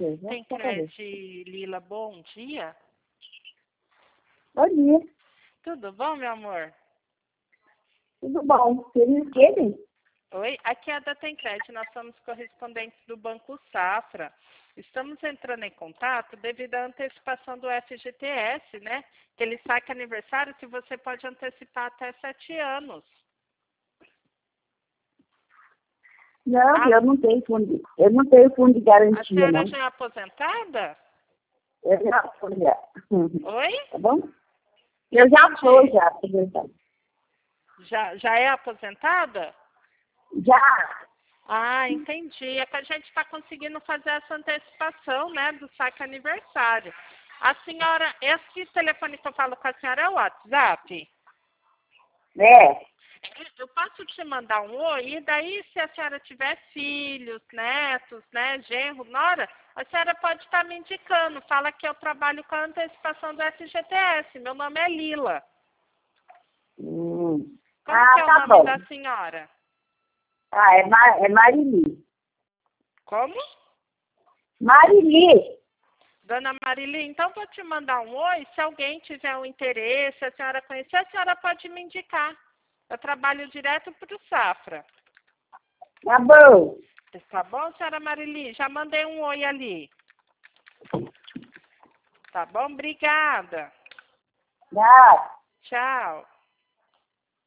vez, né? Tem creche Lila, bom dia. Bom dia. Tudo bom, meu amor? Tudo bom? Feliz que, bem? Oi, aqui é a da Tencred, nós somos correspondentes do Banco Safra. Estamos entrando em contato devido à antecipação do FGTS, né? Que ele saca aniversário que você pode antecipar até 7 anos. Não, eu não tenho fundo. Eu não tenho fundo de A garantia, senhora não. já é aposentada? Eu já sou, já. Oi? Tá bom? Eu já sou, já, aposentada. Já é aposentada? Já. Ah, entendi. É que a gente está conseguindo fazer essa antecipação, né, do saque aniversário. A senhora, esse telefone que eu falo com a senhora é o WhatsApp? É. Eu posso te mandar um oi, e daí se a senhora tiver filhos, netos, né, genro, nora, a senhora pode estar me indicando. Fala que eu trabalho com a antecipação do FGTS. Meu nome é Lila. Como que é o Tá nome bom. da senhora? É Marili. Como? Marili. Dona Marili, então vou te mandar um oi. Se alguém tiver um interesse, a senhora conhecer, a senhora pode me indicar. Eu trabalho direto para o Safra. Tá bom. Tá bom, senhora Marili? Já mandei um oi ali. Tá bom? Obrigada. Já. Tchau.